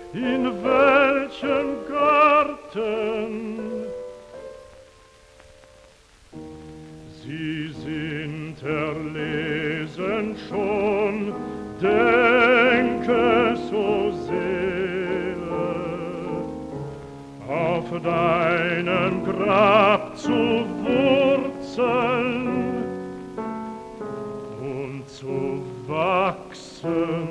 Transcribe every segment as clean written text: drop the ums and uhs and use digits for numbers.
in welchem Garten. Sie sind erlesen schon, denke so sehr, auf deinem Grab zu wurzeln und zu wachsen.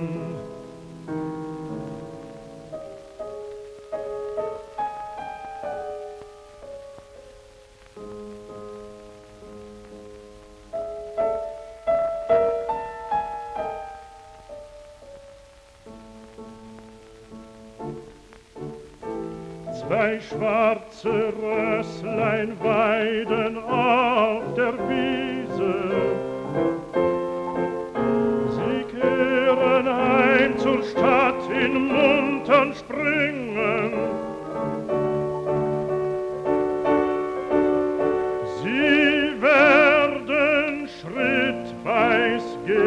Zwei schwarze Rösslein weiden auf der Wiese. Sie kehren heim zur Stadt in muntern Springen. Sie werden schrittweis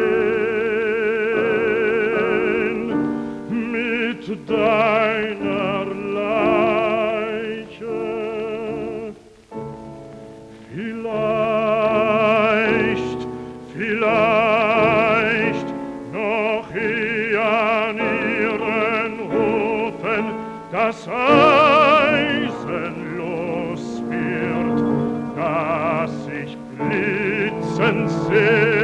gehen mit deiner Leiche. Vielleicht noch an ihren Hufen das Eisen los wird, das ich blitzen sehe.